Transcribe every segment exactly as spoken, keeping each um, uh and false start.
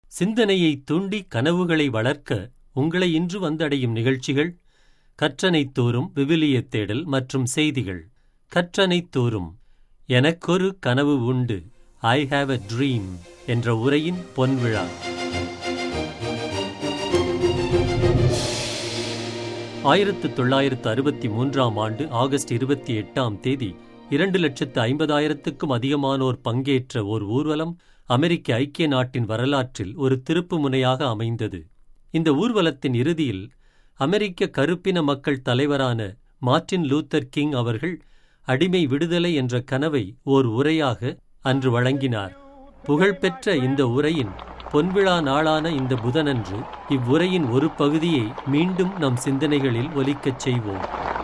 சிந்தனையை தூண்டி கனவுகளை வளர்க்க உங்களை இன்று வந்தடையும் நிகழ்ச்சிகள் கற்றனை தோறும் விவிலியத் தேடல் மற்றும் செய்திகள். கற்றனை தோறும் எனக்கொரு கனவு உண்டு, ஐ ஹாவ் அ ட்ரீம் என்ற உரையின் பொன்விழா. ஆயிரத்து தொள்ளாயிரத்து அறுபத்தி மூன்றாம் ஆண்டு ஆகஸ்ட் இருபத்தி எட்டாம் தேதி இரண்டு லட்சத்து ஐம்பதாயிரத்துக்கும் அதிகமானோர் பங்கேற்ற ஓர் ஊர்வலம் அமெரிக்க ஐக்கிய நாட்டின் வரலாற்றில் ஒரு திருப்பு முனையாக அமைந்தது. இந்த ஊர்வலத்தின் இறுதியில் அமெரிக்க கருப்பின மக்கள் தலைவரான மார்ட்டின் லூத்தர் கிங் அவர்கள் அடிமை விடுதலை என்ற கனவை ஓர் உரையாக அன்று வழங்கினார். புகழ்பெற்ற இந்த உரையின் பொன்விழா நாளான இந்த புதனன்று இவ்வுரையின் ஒரு பகுதியை மீண்டும் நம் சிந்தனைகளில் ஒலிக்கச் செய்வோம்.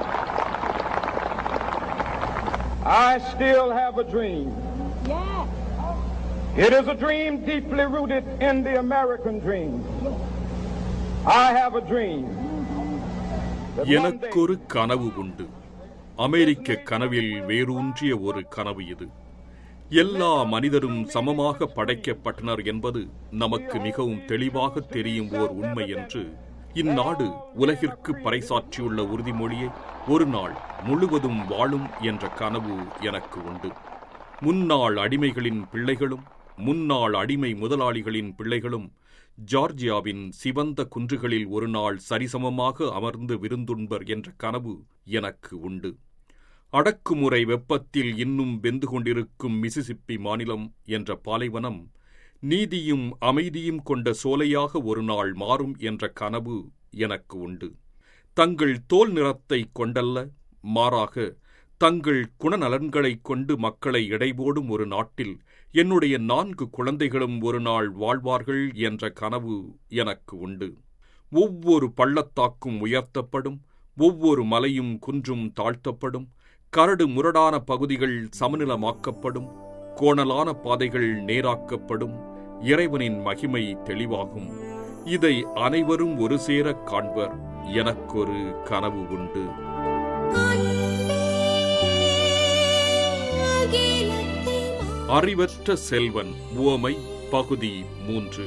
I still have a dream. Yes. It is a dream deeply rooted in the American dream. I have a dream. எனக்கொரு கனவு உண்டு. அமெரிக்க கனவில் வேரூன்றிய ஒரு கனவு இது. எல்லா மனிதரும் சமமாக படைக்கப்பட்டனர் என்பது நமக்கு மிகவும் தெளிவாக தெரியும் ஓர் உண்மை என்று இந்நாடு உலகிற்கு பறைசாற்றியுள்ள உறுதிமொழியை ஒரு நாள் முழுவதும் வாழும் என்ற கனவு எனக்கு உண்டு. முன்னாள் அடிமைகளின் பிள்ளைகளும் முன்னாள் அடிமை முதலாளிகளின் பிள்ளைகளும் ஜார்ஜியாவின் சிவந்த குன்றுகளில் ஒரு நாள் சரிசமமாக அமர்ந்து விருந்துண்பர் என்ற கனவு எனக்கு உண்டு. அடக்குமுறை வெப்பத்தில் இன்னும் வெந்து கொண்டிருக்கும் மிசிசிப்பி மாநிலம் என்ற பாலைவனம் நீதியும் அமைதியும் கொண்ட சோலையாக ஒரு நாள் மாறும் என்ற கனவு எனக்கு உண்டு. தங்கள் தோல் நிறத்தை கொண்டல்ல, மாறாக தங்கள் குணநலன்களைக் கொண்டு மக்களை எடைபோடும் ஒரு நாட்டில் என்னுடைய நான்கு குழந்தைகளும் ஒரு நாள் வாழ்வார்கள் என்ற கனவு எனக்கு உண்டு. ஒவ்வொரு பள்ளத்தாக்கும் உயர்த்தப்படும், ஒவ்வொரு மலையும் குன்றும் தாழ்த்தப்படும், கரடு முரடான பகுதிகள் சமநிலமாக்கப்படும், கோணலான பாதைகள் நேராக்கப்படும், இறைவனின் மகிமை தெளிவாகும். இதை அனைவரும் ஒரு சேரக் காண்பர். எனக்கொரு கனவு உண்டு. அறிவற்ற செல்வன் உவமை பகுதி மூன்று.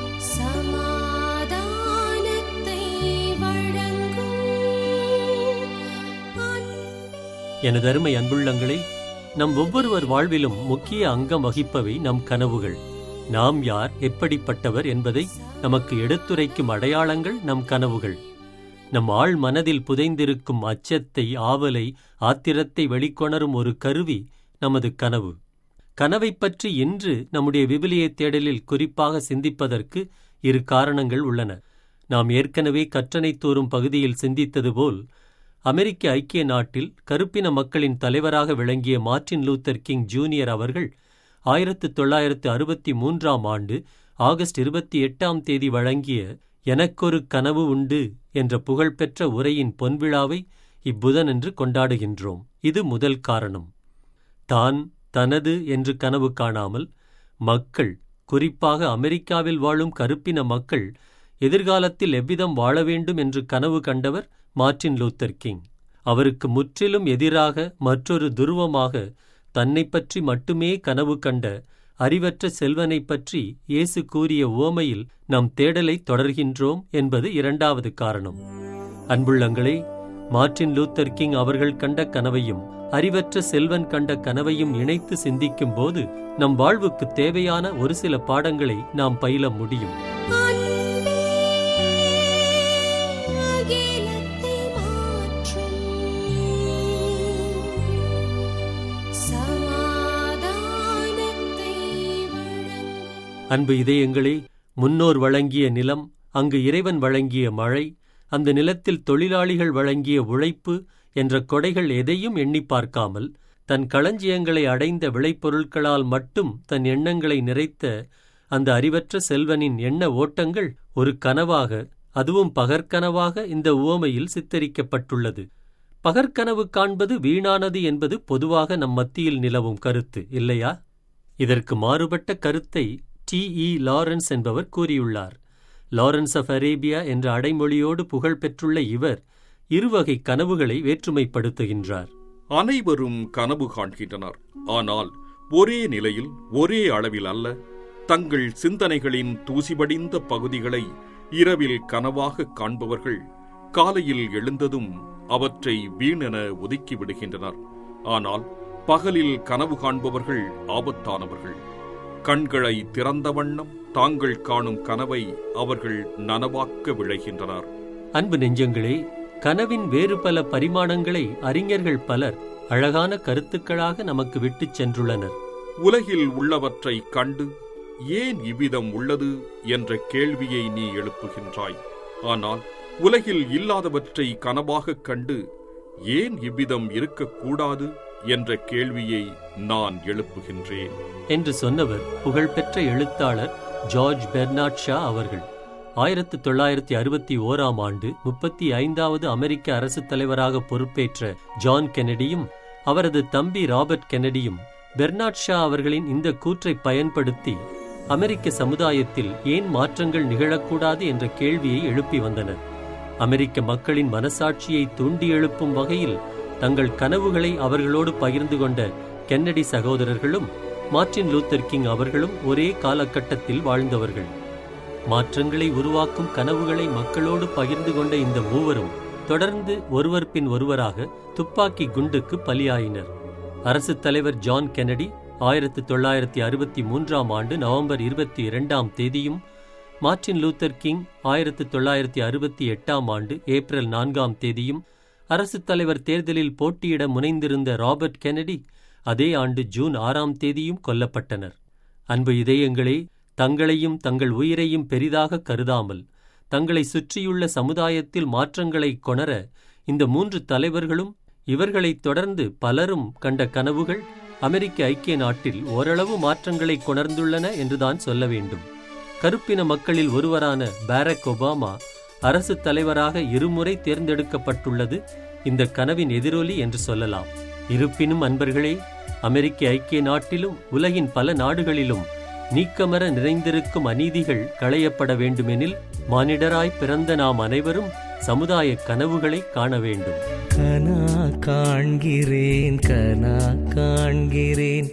எனதருமை அன்புள்ளங்களே, நம் ஒவ்வொருவர் வாழ்விலும் முக்கிய அங்கம் வகிப்பவை நம் கனவுகள். நாம் யார், எப்படிப்பட்டவர் என்பதை நமக்கு எடுத்துரைக்கும் அடையாளங்கள் நம் கனவுகள். நம் ஆழ் மனதில் புதைந்திருக்கும் அச்சத்தை, ஆவலை, ஆத்திரத்தை வெளிக்கொணரும் ஒரு கருவி நமது கனவு. கனவை பற்றி இன்று நம்முடைய விவிலியத் தேடலில் குறிப்பாக சிந்திப்பதற்கு இரு காரணங்கள் உள்ளன. நாம் ஏற்கனவே கற்றனை தோறும் பகுதியில் சிந்தித்தது போல் அமெரிக்க ஐக்கிய நாட்டில் கருப்பின மக்களின் தலைவராக விளங்கிய மார்ட்டின் லூத்தர் கிங் ஜூனியர் அவர்கள் ஆயிரத்து தொள்ளாயிரத்து அறுபத்தி மூன்றாம் ஆண்டு ஆகஸ்ட் இருபத்தி எட்டாம் தேதி வழங்கிய எனக்கொரு கனவு உண்டு என்ற புகழ்பெற்ற உரையின் பொன்விழாவை இப்புதனன்று கொண்டாடுகின்றோம். இது முதல் காரணம். தான் தனது என்று கனவு காணாமல் மக்கள், குறிப்பாக அமெரிக்காவில் வாழும் கருப்பின மக்கள் எதிர்காலத்தில் எவ்விதம் வாழ வேண்டும் என்று கனவு கண்டவர் மார்ட்டின் லூத்தர் கிங். அவருக்கு முற்றிலும் எதிராக மற்றொரு துருவமாக தன்னை பற்றி மட்டுமே கனவு கண்ட அறிவற்ற செல்வனை பற்றி இயேசு கூறிய உவமையில் நம் தேடலை தொடர்கின்றோம் என்பது இரண்டாவது காரணம். அன்புள்ளங்களே, மார்ட்டின் லூத்தர் கிங் அவர்கள் கண்ட கனவையும் அறிவற்ற செல்வன் கண்ட கனவையும் இணைத்து சிந்திக்கும் போது நம் வாழ்வுக்கு தேவையான ஒரு சில பாடங்களை நாம் பயில முடியும். அன்பு இதயங்களே, முன்னோர் வழங்கிய நிலம், அங்கு இறைவன் வழங்கிய மழை, அந்த நிலத்தில் தொழிலாளிகள் வழங்கிய உழைப்பு என்ற கொடைகள் எதையும் எண்ணி பார்க்காமல் தன் களஞ்சியங்களை அடைந்த விளைபொருட்களால் மட்டும் தன் எண்ணங்களை நிறைத்த அந்த அறிவற்ற செல்வனின் எண்ண ஓட்டங்கள் ஒரு கனவாக, அதுவும் பகற்கனவாக இந்த உவமையில் சித்தரிக்கப்பட்டுள்ளது. பகற்கனவு காண்பது வீணானது என்பது பொதுவாக நம் மத்தியில் நிலவும் கருத்து இல்லையா? இதற்கு மாறுபட்ட கருத்தை டி இ லாரன்ஸ் என்பவர் கூறியுள்ளார். லாரன்ஸ் ஆஃப் அரேபியா என்ற அடைமொழியோடு புகழ் பெற்றுள்ள இவர் இருவகை கனவுகளை வேற்றுமைப்படுத்துகின்றார். அனைவரும் கனவு காண்கின்றனர், ஆனால் ஒரே நிலையில் ஒரே அளவில் அல்ல. தங்கள் சிந்தனைகளின் தூசிபடிந்த பகுதிகளை இரவில் கனவாக காண்பவர்கள் காலையில் எழுந்ததும் அவற்றை வீணென ஒதுக்கிவிடுகின்றனர். ஆனால் பகலில் கனவு காண்பவர்கள் ஆபத்தானவர்கள். கண்களை திறந்த வண்ணம் தாங்கள் காணும் கனவை அவர்கள் நனவாக்க விழைகின்றனர். அன்பு நெஞ்சங்களே, கனவின் வேறு பல பரிமாணங்களை அறிஞர்கள் பலர் அழகான கருத்துக்களாக நமக்கு விட்டுச் சென்றுள்ளனர். உலகில் உள்ளவற்றை கண்டு ஏன் இவ்விதம் உள்ளது என்ற கேள்வியை நீ எழுப்புகின்றாய். ஆனால் உலகில் இல்லாதவற்றை கனவாகக் கண்டு ஏன் இவ்விதம் இருக்கக்கூடாது என்ற கேள்வியை நான் எழுப்புகின்றேன் என்று சொன்னவர் புகழ்பெற்ற எழுத்தாளர் ஜார்ஜ் பெர்னார்ட் ஷா அவர்கள். ஆயிரத்து தொள்ளாயிரத்தி அறுபத்தி ஓராம் ஆண்டு முப்பத்தி ஐந்தாவது அமெரிக்க அரசுத் தலைவராக பொறுப்பேற்ற ஜான் கென்னடியும் அவரது தம்பி ராபர்ட் கென்னடியும் பெர்னார்ட் ஷா அவர்களின் இந்த கூற்றை பயன்படுத்தி அமெரிக்க சமுதாயத்தில் ஏன் மாற்றங்கள் நிகழக்கூடாது என்ற கேள்வியை எழுப்பி வந்தனர். அமெரிக்க மக்களின் மனசாட்சியை தூண்டி எழுப்பும் வகையில் தங்கள் கனவுகளை அவர்களோடு பகிர்ந்து கொண்ட கென்னடி சகோதரர்களும் மார்ட்டின் லூத்தர் கிங் அவர்களும் ஒரே காலகட்டத்தில் வாழ்ந்தவர்கள். மாற்றங்களை உருவாக்கும் கனவுகளை மக்களோடு பகிர்ந்து கொண்ட இந்த மூவரும் தொடர்ந்து ஒருவர் பின் ஒருவராக துப்பாக்கி குண்டுக்கு பலியாயினர். அரசுத் தலைவர் ஜான் கென்னடி ஆயிரத்து தொள்ளாயிரத்தி அறுபத்தி மூன்றாம் ஆண்டு நவம்பர் இருபத்தி இரண்டாம் தேதியும், மார்ட்டின் லூத்தர் கிங் ஆயிரத்து தொள்ளாயிரத்தி அறுபத்தி எட்டாம் ஆண்டு ஏப்ரல் நான்காம் தேதியும், அரசுத் தலைவர் தேர்தலில் போட்டியிட முனைந்திருந்த ராபர்ட் கென்னடி அதே ஆண்டு ஜூன் ஆறாம் தேதியும் கொல்லப்பட்டனர். அன்பு இதயங்களே, தங்களையும் தங்கள் உயிரையும் பெரிதாக கருதாமல் தங்களை சுற்றியுள்ள சமுதாயத்தில் மாற்றங்களை கொணர இந்த மூன்று தலைவர்களும் இவர்களைத் தொடர்ந்து பலரும் கண்ட கனவுகள் அமெரிக்க ஐக்கிய நாட்டில் ஓரளவு மாற்றங்களை கொணர்ந்துள்ளன என்றுதான் சொல்ல வேண்டும். கருப்பின மக்களில் ஒருவரான பாரக் ஒபாமா அரசுத் தலைவராக இருமுறை தேர்ந்தெடுக்கப்பட்டுள்ளது இந்த கனவின் எதிரொலி என்று சொல்லலாம். இருப்பினும் அன்பர்களே, அமெரிக்க ஐக்கிய நாட்டிலும் உலகின் பல நாடுகளிலும் நீக்கமர நிறைந்திருக்கும் அநீதிகள் களையப்பட வேண்டுமெனில் மானிடராய் பிறந்த நாம் அனைவரும் சமுதாய கனவுகளை காண வேண்டும். கனா காண்கிறேன் கனா காண்கிறேன்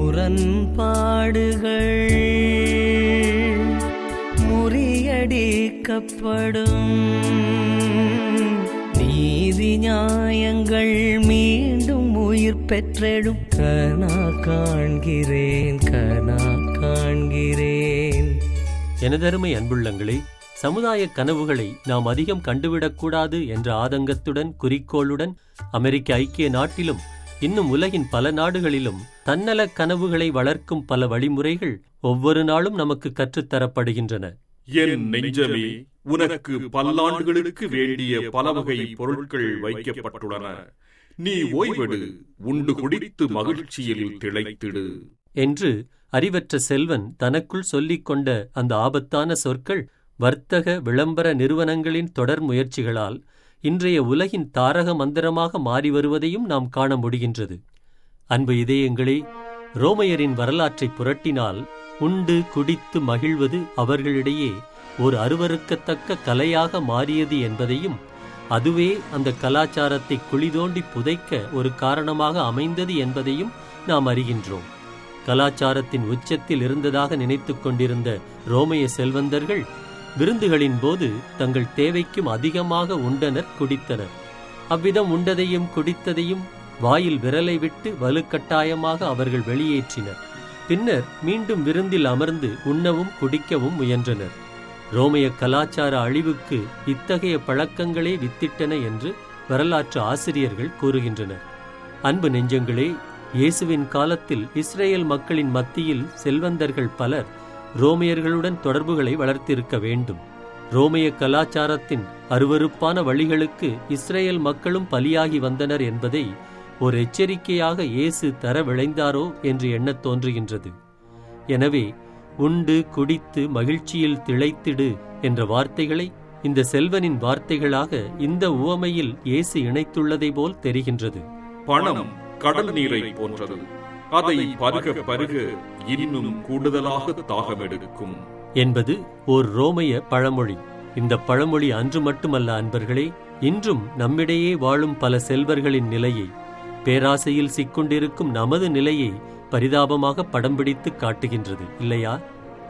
முரண்பாடுகள் முறியடிக்கப்படும், நீதி நியாயங்கள் மீண்டும் உயிர் பெற்றெடும். கனா காண்கிறேன் கனா காண்கிறேன். எனதருமை அன்புள்ளங்களே, சமுதாய கனவுகளை நாம் அதிகம் கண்டுவிடக்கூடாது என்ற ஆதங்கத்துடன் குறிக்கோளுடன் அமெரிக்க ஐக்கிய நாட்டிலும் இன்னும் உலகின் பல நாடுகளிலும் தன்னல கனவுகளை வளர்க்கும் பல வழிமுறைகள் ஒவ்வொரு நாளும் நமக்கு கற்றுத்தரப்படுகின்றன. என் நெஞ்சமே, உனக்கு பல்லாண்டுகளுக்கு வேண்டிய பல வகை பொருட்கள் வைக்கப்பட்டுள்ளன. நீ ஓய்வெடு, உண்டு குடித்து மகிழ்ச்சியில் திளைத்திடு என்று அறிவற்ற செல்வன் தனக்குள் சொல்லிக் கொண்ட அந்த ஆபத்தான சொற்கள் வர்த்தக விளம்பர நிறுவனங்களின் தொடர் முயற்சிகளால் இன்றைய உலகின் தாரக மந்திரமாக மாறி வருவதையும் நாம் காண முடிகின்றது. அன்பு இதயங்களே, ரோமையரின் வரலாற்றை புரட்டினால் உண்டு குடித்து மகிழ்வது அவர்களிடையே ஒரு அருவருக்கத்தக்க கலையாக மாறியது என்பதையும், அதுவே அந்த கலாச்சாரத்தை குழிதோண்டி புதைக்க ஒரு காரணமாக அமைந்தது என்பதையும் நாம் அறிகின்றோம். கலாச்சாரத்தின் உச்சத்தில் இருந்ததாக நினைத்துக் கொண்டிருந்த ரோமைய செல்வந்தர்கள் விருந்துகளின் போது தங்கள் தேவைக்கும் அதிகமாக உண்டனர், குடித்தனர். அவ்விதம் உண்டதையும் குடித்ததையும் வாயில் விரலை விட்டு வலுக்கட்டாயமாக அவர்கள் வெளியேற்றினர். பின்னர் மீண்டும் விருந்தில் அமர்ந்து உண்ணவும் குடிக்கவும் முயன்றனர். ரோமைய கலாச்சார அழிவுக்கு இத்தகைய பழக்கங்களே வித்திட்டன என்று வரலாற்று ஆசிரியர்கள் கூறுகின்றனர். அன்பு நெஞ்சங்களே, இயேசுவின் காலத்தில் இஸ்ரேல் மக்களின் மத்தியில் செல்வந்தர்கள் பலர் ரோமையர்களுடன் தொடர்புகளை வளர்த்திருக்க வேண்டும். ரோமைய கலாச்சாரத்தின் அருவருப்பான வழிகளுக்கு இஸ்ரேல் மக்களும் பலியாகி வந்தனர் என்பதை ஒரு எச்சரிக்கையாக இயேசு தர விளைந்தாரோ என்று எண்ணத் தோன்றுகின்றது. எனவே உண்டு குடித்து மகிழ்ச்சியில் திளைத்திடு என்ற வார்த்தைகளை இந்த செல்வனின் வார்த்தைகளாக இந்த உவமையில் இயேசு இணைத்துள்ளதை போல் தெரிகின்றது. பணம் கடல் நீரை போன்றது, அதை பருக பருக இன்னும் கூடுதலாக தாகமெடுக்கும் என்பது ஓர் ரோமைய பழமொழி. இந்த பழமொழி அன்று மட்டுமல்ல அன்பர்களே, இன்றும் நம்மிடையே வாழும் பல செல்வர்களின் நிலையை, பேராசையில் சிக்கொண்டிருக்கும் நமது நிலையை பரிதாபமாக படம் பிடித்து காட்டுகின்றது இல்லையா?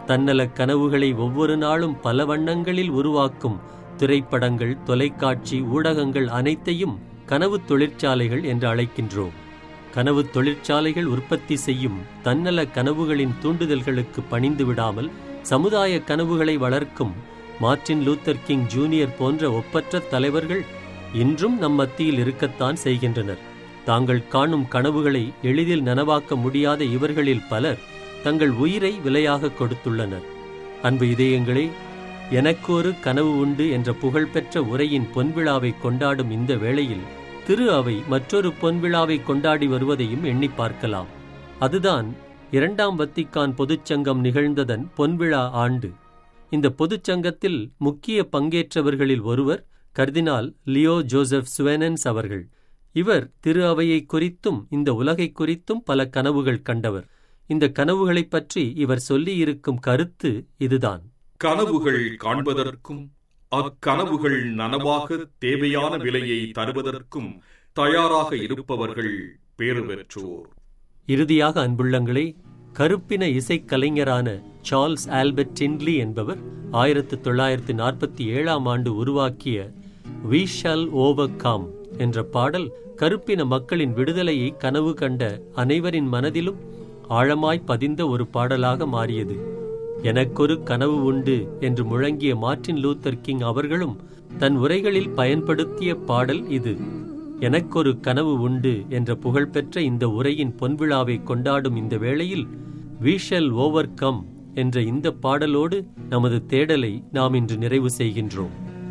தன்னலக் கனவுகளை ஒவ்வொரு நாளும் பல வண்ணங்களில் உருவாக்கும் திரைப்படங்கள், தொலைக்காட்சி, ஊடகங்கள் அனைத்தையும் கனவு தொழிற்சாலைகள் என்று அழைக்கின்றோம். கனவு தொழிற்சாலைகள் உற்பத்தி செய்யும் தன்னல கனவுகளின் தூண்டுதல்களுக்கு பணிந்து விடாமல் சமுதாய கனவுகளை வளர்க்கும் மார்ட்டின் லூத்தர் கிங் ஜூனியர் போன்ற ஒப்பற்ற தலைவர்கள் இன்றும் நம் மத்தியில் இருக்கத்தான் செய்கின்றனர். தாங்கள் காணும் கனவுகளை எளிதில் நனவாக்க முடியாத இவர்களில் பலர் தங்கள் உயிரை விலையாக கொடுத்துள்ளனர். அன்பு இதயங்களே, எனக்கு ஒரு கனவு உண்டு என்ற புகழ்பெற்ற உரையின் பொன்விழாவை கொண்டாடும் இந்த வேளையில் திரு அவை மற்றொரு பொன்விழாவை கொண்டாடி வருவதையும் எண்ணி பார்க்கலாம். அதுதான் இரண்டாம் வத்திக்கான் பொதுச்சங்கம் நிகழ்ந்ததன் பொன்விழா ஆண்டு. இந்த பொதுச்சங்கத்தில் முக்கிய பங்கேற்றவர்களில் ஒருவர் கர்தினால் லியோ ஜோசப் சுவெனன்ஸ் அவர்கள். இவர் திரு அவையை குறித்தும் இந்த உலகை குறித்தும் பல கனவுகள் கண்டவர். இந்த கனவுகளைப் பற்றி இவர் சொல்லியிருக்கும் கருத்து இதுதான்: கனவுகள் காண்பதற்கும் அக்கனவுகள் நனவாக தேவையான விலையை தருவதற்கும் தயாராக இருப்பவர்கள் பேறு பெற்றோர். இறுதியாக அன்புள்ளங்களே, கருப்பின இசைக்கலைஞரான சார்ல்ஸ் ஆல்பர்ட் டின்லி என்பவர் ஆயிரத்து தொள்ளாயிரத்து நாற்பத்தி ஏழாம் ஆண்டு உருவாக்கிய வி ஷால் ஓவர்கம் என்ற பாடல் கருப்பின மக்களின் விடுதலையை கனவு கண்ட அனைவரின் மனதிலும் ஆழமாய் பதிந்த ஒரு பாடலாக மாறியது. எனக்கொரு கனவு உண்டு என்று முழங்கிய மார்ட்டின் லூத்தர் கிங் அவர்களும் தன் உரைகளில் பயன்படுத்திய பாடல் இது. எனக்கொரு கனவு உண்டு என்ற புகழ்பெற்ற இந்த உரையின் பொன்விழாவை கொண்டாடும் இந்த வேளையில் வி ஷால் ஓவர்கம் என்ற இந்த பாடலோடு நமது தேடலை நாம் இன்று நிறைவு செய்கின்றோம்.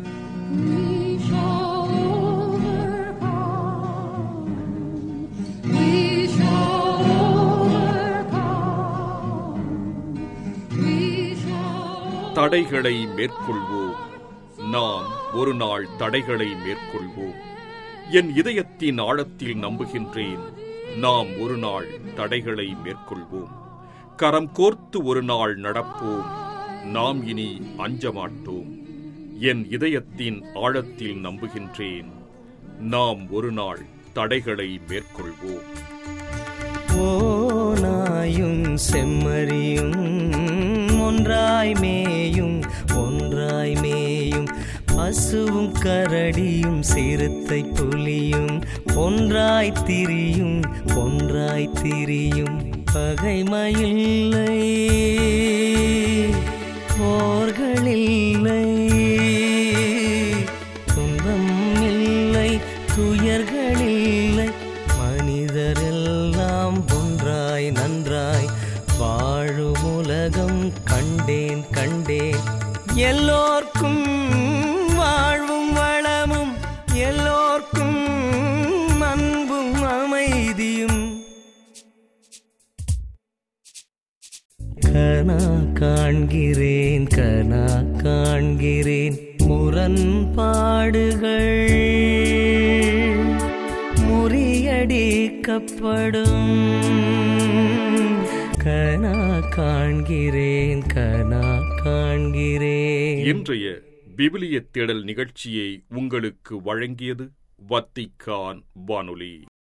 தடைகளை மேற்கொள்வோம், நாம் ஒரு நாள் தடைகளை மேற்கொள்வோம். என் இதயத்தின் ஆழத்தில் நம்புகின்றேன், நாம் ஒரு நாள் தடைகளை மேற்கொள்வோம். கரம் கோர்த்து ஒரு நாள் நடப்போம், நாம் இனி அஞ்ச மாட்டோம். என் இதயத்தின் ஆழத்தில் நம்புகின்றேன், நாம் ஒரு நாள் தடைகளை மேற்கொள்வோம். ஓநாயும் செம்மறியும் ஒன்றாய் மேயும் ஒன்றாய் மேயும், பசுவும் கரடியும் சிறுத்தை புலியும் ஒன்றாய் திரியும் ஒன்றாய் திரியும். பகைமையில்லை, போர்களில்லை, துன்பம் இல்லை, துயர்களில்லை, மனிதரெல்லாம் ஒன்றாய் நன்றாய் வாழும் உலகம் கண்டேன் கண்டேன். எல்லோர்க்கும் வாழ்வும் வளமும், எல்லோர்க்கும் அன்பும் அமைதியும். கனா காண்கிறேன் கனா காண்கிறேன், முரண்பாடுகள் முறியடிக்கப்படும். கனா காண்கிறேன் கனா காண்கிறேன். இன்றைய விவிலிய தேடல் நிகழ்ச்சியை உங்களுக்கு வழங்கியது வத்திக்கான் வானொலி.